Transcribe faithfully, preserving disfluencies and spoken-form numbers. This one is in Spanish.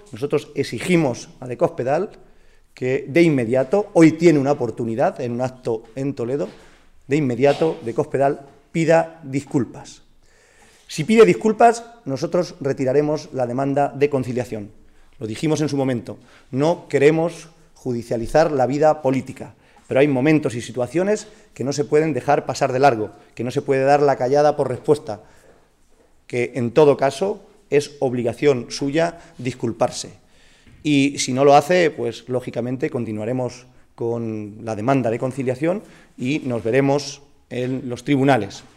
nosotros exigimos a de Cospedal que de inmediato, hoy tiene una oportunidad en un acto en Toledo, de inmediato de Cospedal pida disculpas. Si pide disculpas, nosotros retiraremos la demanda de conciliación. Lo dijimos en su momento, no queremos judicializar la vida política, pero hay momentos y situaciones que no se pueden dejar pasar de largo, que no se puede dar la callada por respuesta, que en todo caso es obligación suya disculparse. Y si no lo hace, pues lógicamente continuaremos con la demanda de conciliación y nos veremos en los tribunales.